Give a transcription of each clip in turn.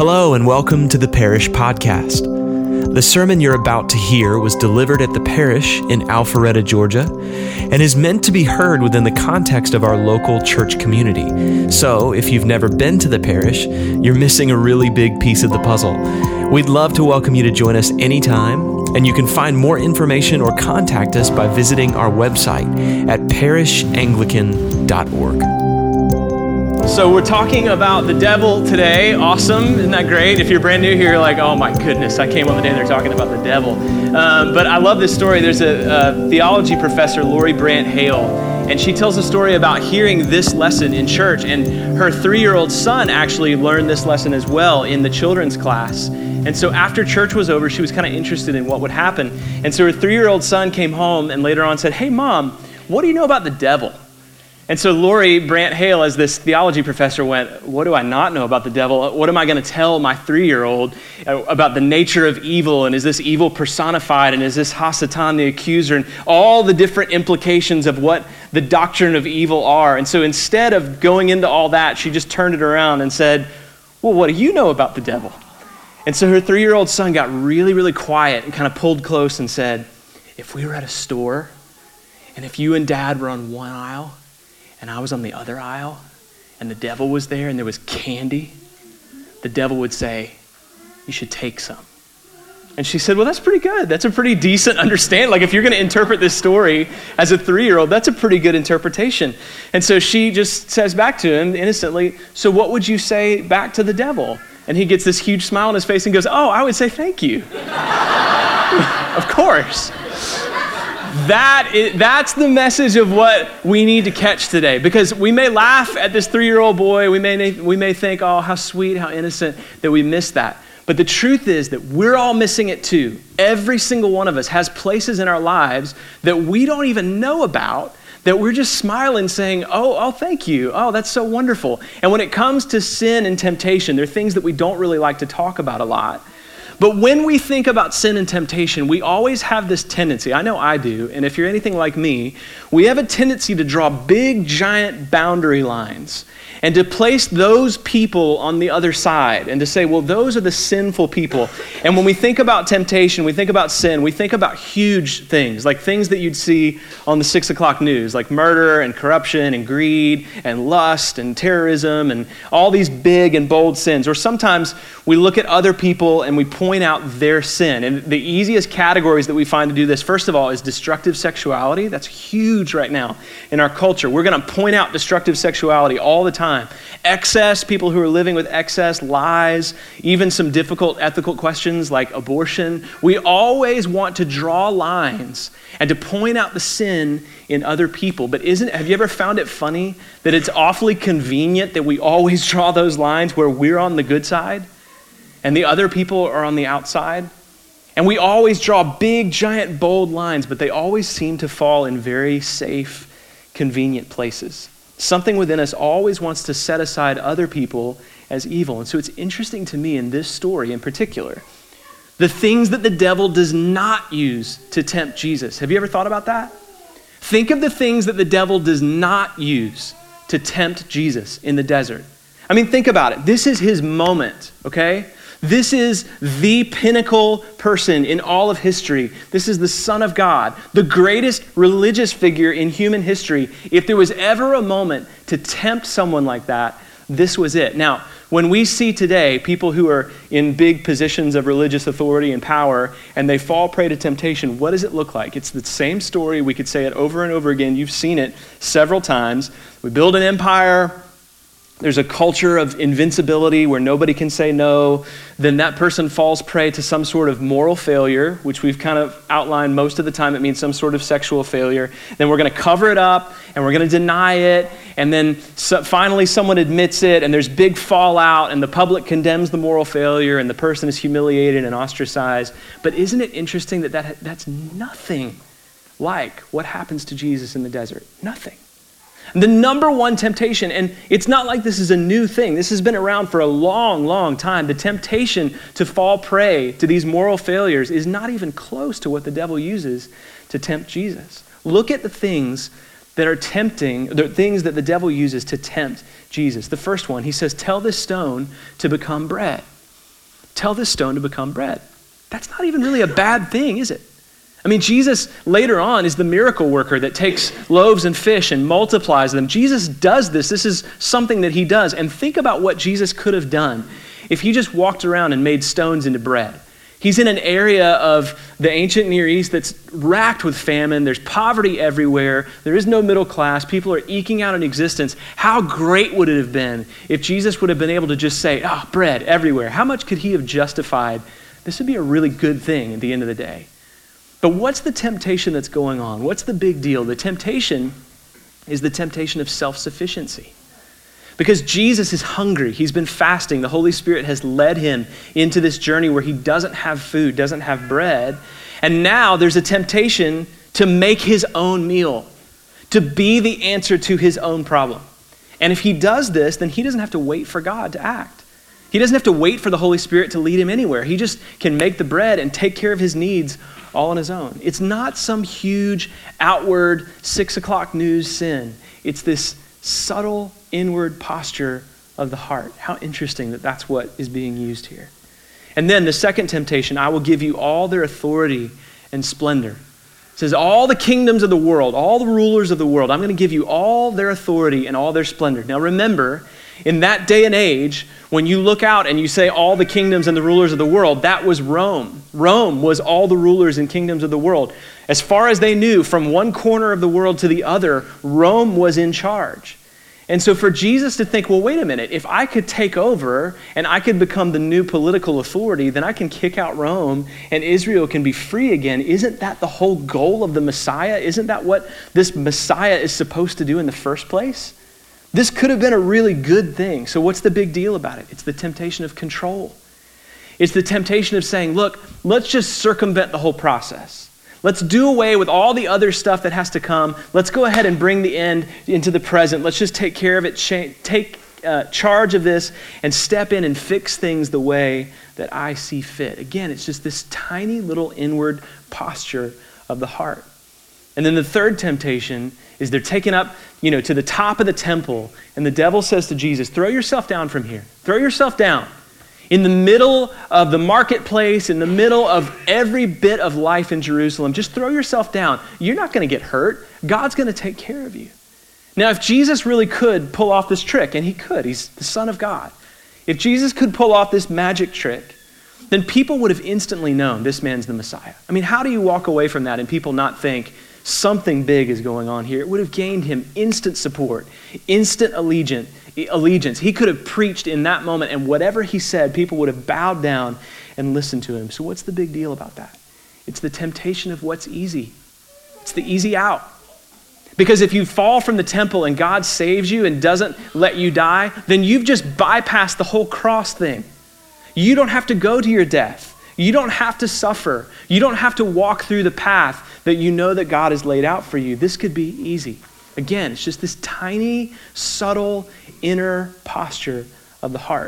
Hello and welcome to the Parish Podcast. The sermon you're about to hear was delivered at the Parish in Alpharetta, Georgia, and is meant to be heard within the context of our local church community. So, if you've never been to the Parish, you're missing a really big piece of the puzzle. We'd love to welcome you to join us anytime, and you can find more information or contact us by visiting our website at parishanglican.org. So we're talking about the devil today. Awesome. Isn't that great? If you're brand new here, you're like, oh my goodness, I came on the day they're talking about the devil. But I love this story. There's a theology professor, Lori Brandt Hale, and she tells a story about hearing this lesson in church. And her 3-year-old son actually learned this lesson as well in the children's class. And so after church was over, she was kind of interested in what would happen. And so her 3-year-old son came home and later on said, hey mom, what do you know about the devil? And so Lori Brandt Hale, as this theology professor, went, what do I not know about the devil? What am I going to tell my 3-year-old about the nature of evil? And is this evil personified? And is this Hasatan, the accuser? And all the different implications of what the doctrine of evil are. And so instead of going into all that, she just turned it around and said, well, what do you know about the devil? And so her 3-year-old son got really, really quiet and kind of pulled close and said, if we were at a store and if you and dad were on one aisle, and I was on the other aisle, and the devil was there, and there was candy, the devil would say, you should take some. And she said, well, that's pretty good. That's a pretty decent understanding. Like, if you're going to interpret this story as a 3-year-old, that's a pretty good interpretation. And so she just says back to him innocently, so what would you say back to the devil? And he gets this huge smile on his face and goes, oh, I would say thank you. Of course. That's the message of what we need to catch today, because we may laugh at this 3-year-old boy. We may think, oh, how sweet, how innocent, that we missed that. But the truth is that we're all missing it too. Every single one of us has places in our lives that we don't even know about, that we're just smiling saying, oh, thank you. Oh, that's so wonderful. And when it comes to sin and temptation, there are things that we don't really like to talk about a lot. But when we think about sin and temptation, we always have this tendency, I know I do, and if you're anything like me, we have a tendency to draw big, giant boundary lines and to place those people on the other side and to say, well, those are the sinful people. And when we think about temptation, we think about sin, we think about huge things, like things that you'd see on the 6 o'clock news, like murder and corruption and greed and lust and terrorism and all these big and bold sins. Or sometimes we look at other people and we point out their sin. And the easiest categories that we find to do this, first of all, is destructive sexuality. That's huge right now in our culture. We're going to point out destructive sexuality all the time. Excess, people who are living with excess, lies, even some difficult ethical questions like abortion. We always want to draw lines and to point out the sin in other people. But have you ever found it funny that it's awfully convenient that we always draw those lines where we're on the good side and the other people are on the outside? And we always draw big, giant, bold lines, but they always seem to fall in very safe, convenient places. Something within us always wants to set aside other people as evil. And so it's interesting to me in this story in particular, the things that the devil does not use to tempt Jesus. Have you ever thought about that? Think of the things that the devil does not use to tempt Jesus in the desert. I mean, think about it. This is his moment, okay? This is the pinnacle person in all of history. This is the Son of God, the greatest religious figure in human history. If there was ever a moment to tempt someone like that, this was it. Now, when we see today people who are in big positions of religious authority and power and they fall prey to temptation, what does it look like? It's the same story. We could say it over and over again. You've seen it several times. We build an empire. There's a culture of invincibility where nobody can say no. Then that person falls prey to some sort of moral failure, which we've kind of outlined most of the time. It means some sort of sexual failure. Then we're going to cover it up and we're going to deny it. And then finally someone admits it and there's big fallout and the public condemns the moral failure and the person is humiliated and ostracized. But isn't it interesting that that's nothing like what happens to Jesus in the desert? Nothing. The number one temptation, and it's not like this is a new thing. This has been around for a long, long time. The temptation to fall prey to these moral failures is not even close to what the devil uses to tempt Jesus. Look at the things that are tempting, the things that the devil uses to tempt Jesus. The first one, he says, tell this stone to become bread. tell this stone to become bread. That's not even really a bad thing, is it? I mean, Jesus later on is the miracle worker that takes loaves and fish and multiplies them. Jesus does this. This is something that he does. And think about what Jesus could have done if he just walked around and made stones into bread. He's in an area of the ancient Near East that's racked with famine. There's poverty everywhere. There is no middle class. People are eking out an existence. How great would it have been if Jesus would have been able to just say, bread everywhere? How much could he have justified? This would be a really good thing at the end of the day. But what's the temptation that's going on? What's the big deal? The temptation is the temptation of self-sufficiency. Because Jesus is hungry. He's been fasting. The Holy Spirit has led him into this journey where he doesn't have food, doesn't have bread. And now there's a temptation to make his own meal, to be the answer to his own problem. And if he does this, then he doesn't have to wait for God to act. He doesn't have to wait for the Holy Spirit to lead him anywhere. He just can make the bread and take care of his needs all on his own. It's not some huge outward 6 o'clock news sin. It's this subtle inward posture of the heart. How interesting that that's what is being used here. And then the second temptation, I will give you all their authority and splendor. It says all the kingdoms of the world, all the rulers of the world, I'm going to give you all their authority and all their splendor. Now remember, in that day and age, when you look out and you say all the kingdoms and the rulers of the world, that was Rome. Rome was all the rulers and kingdoms of the world. As far as they knew, from one corner of the world to the other, Rome was in charge. And so for Jesus to think, well, wait a minute, if I could take over and I could become the new political authority, then I can kick out Rome and Israel can be free again. Isn't that the whole goal of the Messiah? Isn't that what this Messiah is supposed to do in the first place? This could have been a really good thing. So what's the big deal about it? It's the temptation of control. It's the temptation of saying, look, let's just circumvent the whole process. Let's do away with all the other stuff that has to come. Let's go ahead and bring the end into the present. Let's just take care of it, take charge of this, and step in and fix things the way that I see fit. Again, it's just this tiny little inward posture of the heart. And then the third temptation is they're taken up, to the top of the temple, and the devil says to Jesus, throw yourself down from here. Throw yourself down. In the middle of the marketplace, in the middle of every bit of life in Jerusalem, just throw yourself down. You're not going to get hurt. God's going to take care of you. Now, if Jesus really could pull off this trick, and he could, he's the Son of God. If Jesus could pull off this magic trick, then people would have instantly known this man's the Messiah. I mean, how do you walk away from that and people not think something big is going on here? It would have gained him instant support, instant allegiance. He could have preached in that moment, and whatever he said, people would have bowed down and listened to him. So what's the big deal about that? It's the temptation of what's easy. It's the easy out. Because if you fall from the temple and God saves you and doesn't let you die, then you've just bypassed the whole cross thing. You don't have to go to your death. You don't have to suffer. You don't have to walk through the path that you know that God has laid out for you. This could be easy. Again, it's just this tiny, subtle, inner posture of the heart.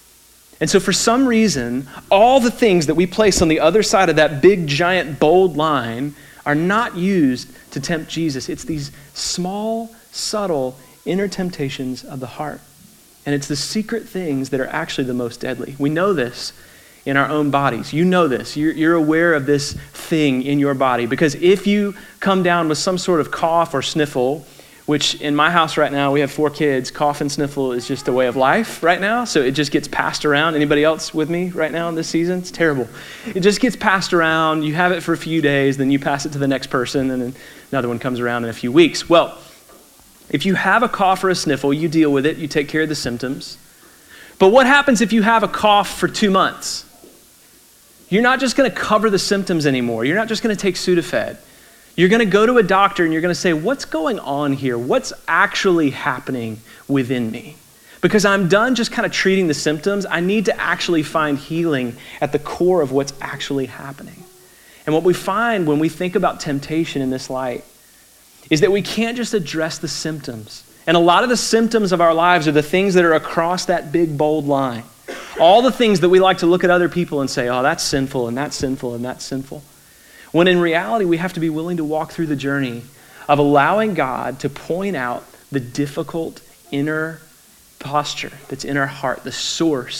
And so for some reason, all the things that we place on the other side of that big, giant, bold line are not used to tempt Jesus. It's these small, subtle, inner temptations of the heart. And it's the secret things that are actually the most deadly. We know this in our own bodies. You know this. You're aware of this thing in your body. Because if you come down with some sort of cough or sniffle, which in my house right now, we have 4 kids. Cough and sniffle is just a way of life right now. So it just gets passed around. Anybody else with me right now in this season? It's terrible. It just gets passed around. You have it for a few days, then you pass it to the next person, and then another one comes around in a few weeks. Well, if you have a cough or a sniffle, you deal with it. You take care of the symptoms. But what happens if you have a cough for 2 months? You're not just going to cover the symptoms anymore. You're not just going to take Sudafed. You're going to go to a doctor and you're going to say, what's going on here? What's actually happening within me? Because I'm done just kind of treating the symptoms. I need to actually find healing at the core of what's actually happening. And what we find when we think about temptation in this light is that we can't just address the symptoms. And a lot of the symptoms of our lives are the things that are across that big, bold line. All the things that we like to look at other people and say, oh, that's sinful, and that's sinful, and that's sinful. When in reality, we have to be willing to walk through the journey of allowing God to point out the difficult inner posture that's in our heart, the source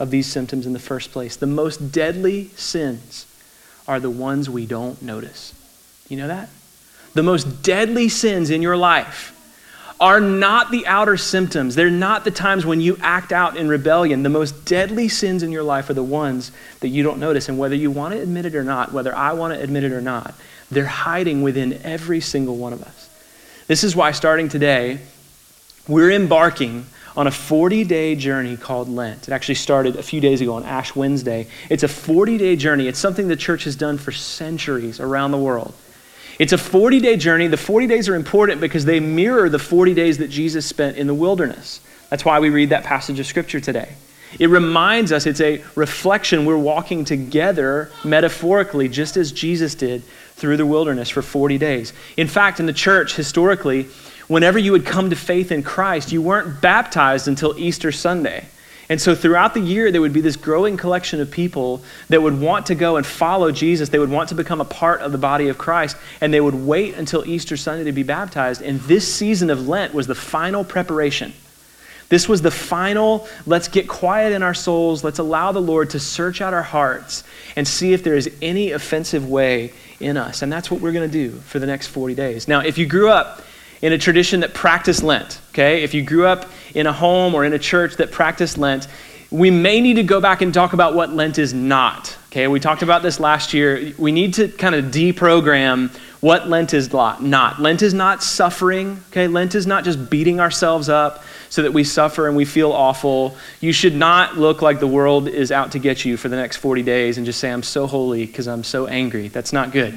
of these symptoms in the first place. The most deadly sins are the ones we don't notice. You know that? The most deadly sins in your life are not the outer symptoms. They're not the times when you act out in rebellion. The most deadly sins in your life are the ones that you don't notice. And whether you want to admit it or not, whether I want to admit it or not, they're hiding within every single one of us. This is why starting today, we're embarking on a 40-day journey called Lent. It actually started a few days ago on Ash Wednesday. It's a 40-day journey. It's something the church has done for centuries around the world. It's a 40-day journey. The 40 days are important because they mirror the 40 days that Jesus spent in the wilderness. That's why we read that passage of Scripture today. It reminds us, it's a reflection. We're walking together metaphorically, just as Jesus did through the wilderness for 40 days. In fact, in the church, historically, whenever you would come to faith in Christ, you weren't baptized until Easter Sunday. And so throughout the year, there would be this growing collection of people that would want to go and follow Jesus. They would want to become a part of the body of Christ, and they would wait until Easter Sunday to be baptized. And this season of Lent was the final preparation. This was the final, let's get quiet in our souls. Let's allow the Lord to search out our hearts and see if there is any offensive way in us. And that's what we're going to do for the next 40 days. Now, if you grew up in a tradition that practiced Lent, okay? If you grew up in a home or in a church that practiced Lent, we may need to go back and talk about what Lent is not, okay? We talked about this last year. We need to kind of deprogram what Lent is not. Lent is not suffering, okay? Lent is not just beating ourselves up so that we suffer and we feel awful. You should not look like the world is out to get you for the next 40 days and just say, I'm so holy because I'm so angry. That's not good.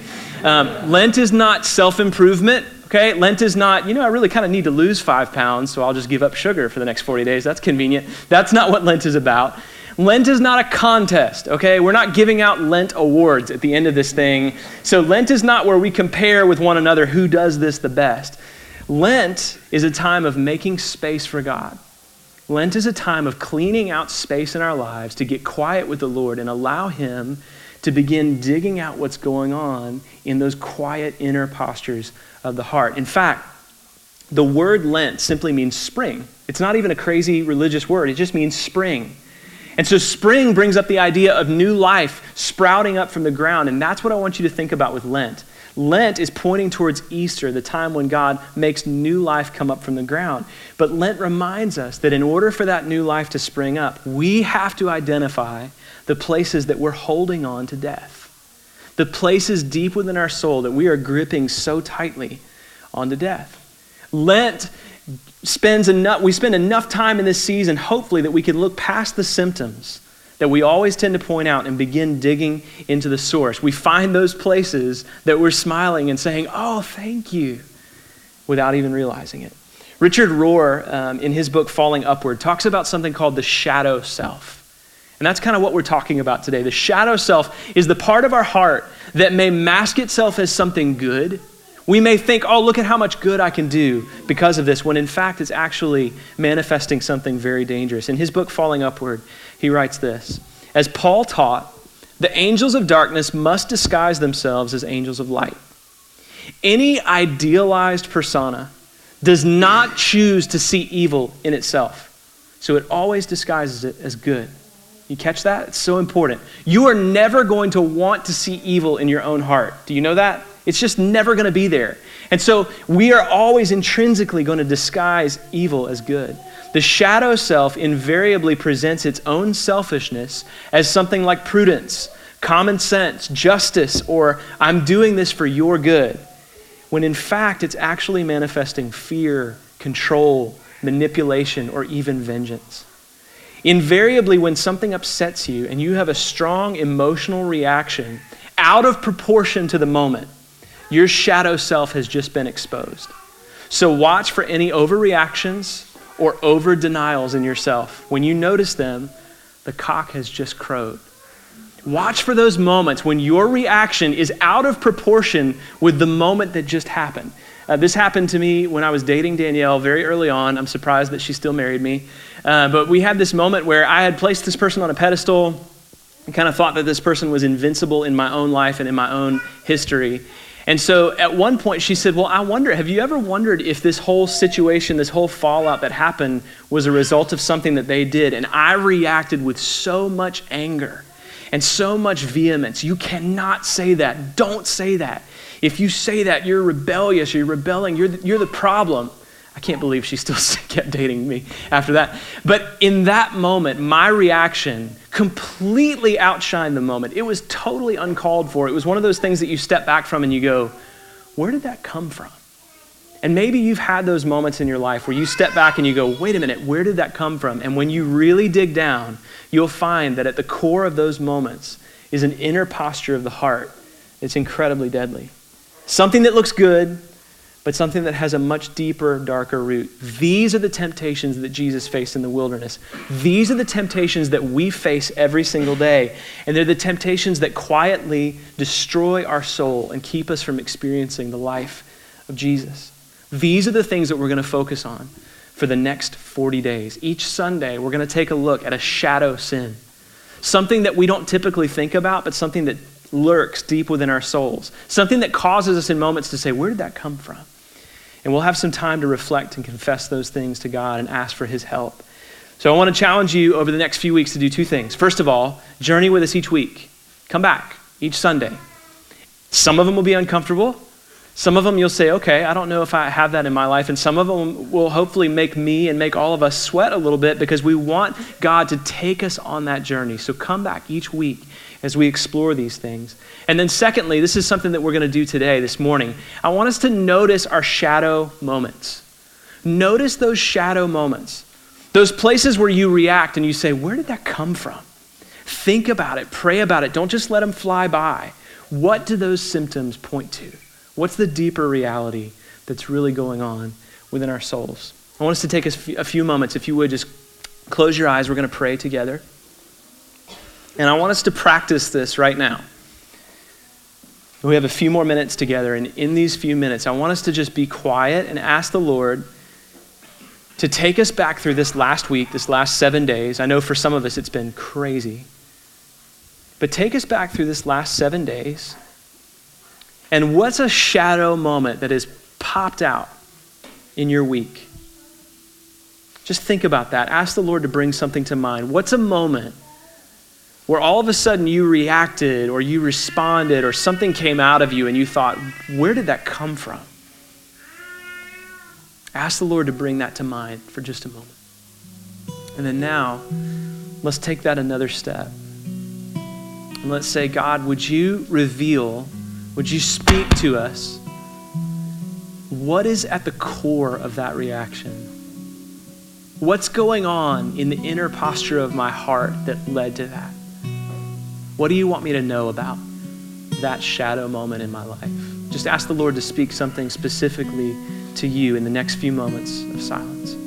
Lent is not self-improvement. Okay, Lent is not, I really kind of need to lose 5 pounds, so I'll just give up sugar for the next 40 days. That's convenient. That's not what Lent is about. Lent is not a contest, okay? We're not giving out Lent awards at the end of this thing. So Lent is not where we compare with one another who does this the best. Lent is a time of making space for God. Lent is a time of cleaning out space in our lives to get quiet with the Lord and allow Him to begin digging out what's going on in those quiet inner postures of the heart. In fact, the word Lent simply means spring. It's not even a crazy religious word. It just means spring. And so spring brings up the idea of new life sprouting up from the ground. And that's what I want you to think about with Lent. Lent is pointing towards Easter, the time when God makes new life come up from the ground. But Lent reminds us that in order for that new life to spring up, we have to identify the places that we're holding on to death. The places deep within our soul that we are gripping so tightly onto death. Lent we spend enough time in this season, hopefully, that we can look past the symptoms that we always tend to point out and begin digging into the source. We find those places that we're smiling and saying, oh, thank you, without even realizing it. Richard Rohr, in his book, Falling Upward, talks about something called the shadow self. And that's kind of what we're talking about today. The shadow self is the part of our heart that may mask itself as something good. We may think, oh, look at how much good I can do because of this, when in fact it's actually manifesting something very dangerous. In his book, Falling Upward, he writes this: as Paul taught, the angels of darkness must disguise themselves as angels of light. Any idealized persona does not choose to see evil in itself, so it always disguises it as good. You catch that? It's so important. You are never going to want to see evil in your own heart. Do you know that? It's just never going to be there. And so we are always intrinsically going to disguise evil as good. The shadow self invariably presents its own selfishness as something like prudence, common sense, justice, or I'm doing this for your good, when in fact it's actually manifesting fear, control, manipulation, or even vengeance. Invariably, when something upsets you and you have a strong emotional reaction out of proportion to the moment, your shadow self has just been exposed. So watch for any overreactions or over-denials in yourself. When you notice them, the cock has just crowed. Watch for those moments when your reaction is out of proportion with the moment that just happened. This happened to me when I was dating Danielle very early on. I'm surprised that she still married me. But we had this moment where I had placed this person on a pedestal and kind of thought that this person was invincible in my own life and in my own history. And so at one point she said, well, have you ever wondered if this whole situation, this whole fallout that happened was a result of something that they did? And I reacted with so much anger and so much vehemence. You cannot say that. Don't say that. If you say that, you're rebellious, you're rebelling, you're the problem. I can't believe she still kept dating me after that. But in that moment, my reaction completely outshined the moment. It was totally uncalled for. It was one of those things that you step back from and you go, where did that come from? And maybe you've had those moments in your life where you step back and you go, wait a minute, where did that come from? And when you really dig down, you'll find that at the core of those moments is an inner posture of the heart that's incredibly deadly. Something that looks good, but something that has a much deeper, darker root. These are the temptations that Jesus faced in the wilderness. These are the temptations that we face every single day. And they're the temptations that quietly destroy our soul and keep us from experiencing the life of Jesus. These are the things that we're going to focus on for the next 40 days. Each Sunday, we're going to take a look at a shadow sin. Something that we don't typically think about, but something that lurks deep within our souls. Something that causes us in moments to say, where did that come from? And we'll have some time to reflect and confess those things to God and ask for his help. So I want to challenge you over the next few weeks to do two things. First of all, journey with us each week. Come back each Sunday. Some of them will be uncomfortable. Some of them you'll say, okay, I don't know if I have that in my life. And some of them will hopefully make me and make all of us sweat a little bit because we want God to take us on that journey. So come back each week as we explore these things. And then secondly, this is something that we're going to do today, this morning. I want us to notice our shadow moments. Notice those shadow moments. Those places where you react and you say, where did that come from? Think about it, pray about it. Don't just let them fly by. What do those symptoms point to? What's the deeper reality that's really going on within our souls? I want us to take a few moments. If you would, just close your eyes. We're going to pray together. And I want us to practice this right now. We have a few more minutes together, and in these few minutes, I want us to just be quiet and ask the Lord to take us back through this last week, this last 7 days. I know for some of us it's been crazy. But take us back through this last 7 days. And what's a shadow moment that has popped out in your week? Just think about that. Ask the Lord to bring something to mind. What's a moment where all of a sudden you reacted or you responded or something came out of you and you thought, where did that come from? Ask the Lord to bring that to mind for just a moment. And then now, let's take that another step. And let's say, God, would you reveal, would you speak to us what is at the core of that reaction? What's going on in the inner posture of my heart that led to that? What do you want me to know about that shadow moment in my life? Just ask the Lord to speak something specifically to you in the next few moments of silence.